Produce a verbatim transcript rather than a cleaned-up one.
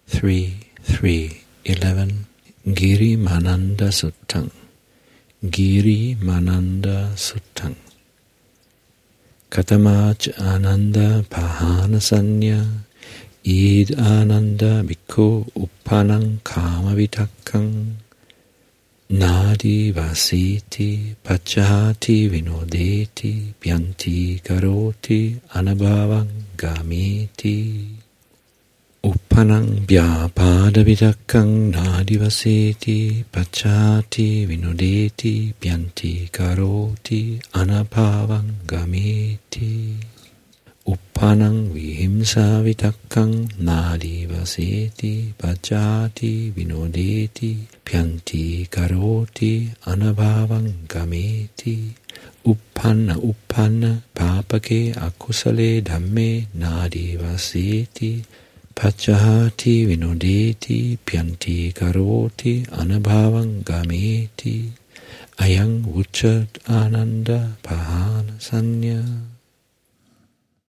three, three, eleven. Giri Mananda Suttam. Giri Mananda Suttam. Katamach Ananda Pahana Sanya. Id Ananda Bhikkhu Uppanang Kama Vitakkam. Nadi Vasiti Pachahati Vinodeti Pyanti Karoti Anabhavang Gamiti. Uppanang Bhyapada Vitakkam Nadi Vasiti Pachahati Vinodeti Pyanti Karoti Anabhavang Gamiti. Uppanang Vihimsa Vitakkam Nadi Vasiti Pachahati Vinodeti Pyanti Karoti Anabhavang Gameti. Uppanna Uppanna Papake Akusale Dhamme Nadi Vasiti Pachahati Vinodeti Pyanti Karoti Anabhavang Gameti. Ayang Uchat Ananda Pahana Sanya.